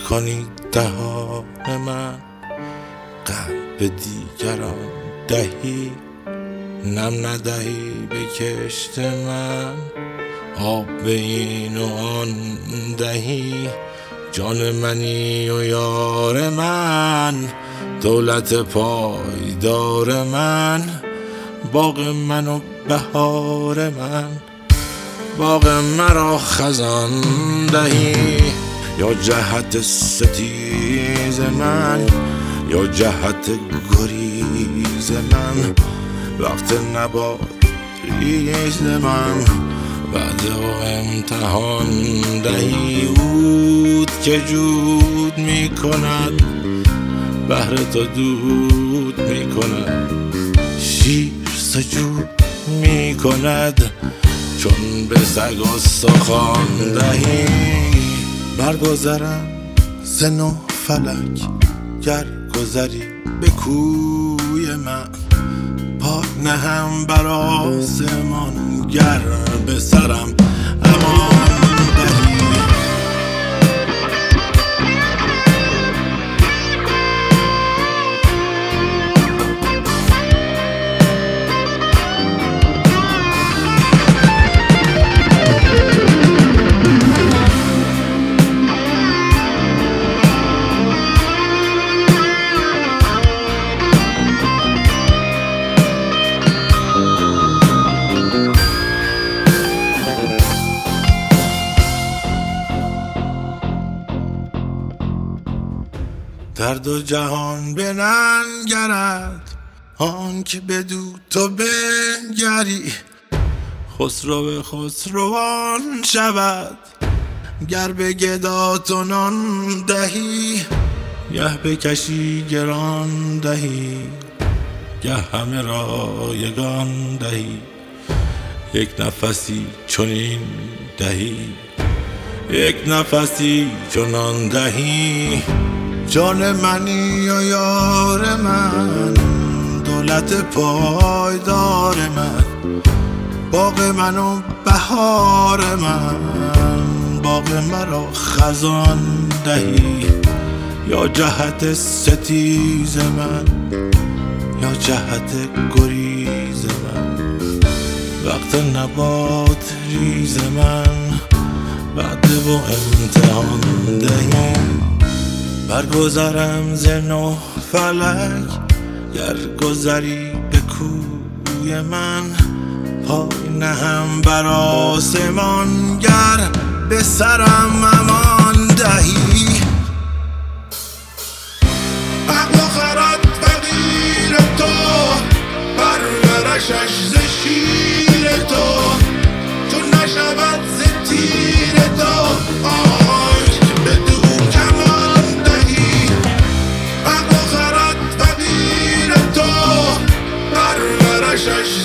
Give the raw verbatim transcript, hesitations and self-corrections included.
کنی دهان من، قلب دیگران دهی، نم ندهی به کشت من. آب به این و آن دهی، جان منی و یار من، دولت پایدار من، باغ من و بهار من. باغ مرا خزان دهی، یا جهت ستیز من، یا جهت گریز من. وقت نبات ریز من، بعد و امتحان دهی. عود که جود می کند، بهر تو دود می کند. شیر سجود می کند، چون به سگ استخوان دهی. برگذرم ز نه فلک، گر گذری به کوی من. پای نهم بر آسمان، گر به سرم امان دهی. در دو جهان بننگرد، آن که بدو تو بنگری. خسرو خسروان شود، گر به گدا تو نان دهی. گه بکشی گران دهی، گه همه را یگان دهی. یک نفسی چنین دهی، یک نفسی چنان دهی. جان منی و یار من، دولت پایدار من، باغ من و بهار من. باغ مرا خزان دهی، یا جهت ستیز من، یا جهت گریز من. وقت نبات ریز من، بعد و امتحان دهی. برگذرم ز نه فلک، گر گذری به کوی من. پای نهم بر آسمان، گر به سرم امان دهی. عقل و خرد فقیر تو، پرورشش ز شیر تو. چون نشود ز تیر تو، آنک بدو کمان دهی. عقل و خرد فقیر تو، پرورشش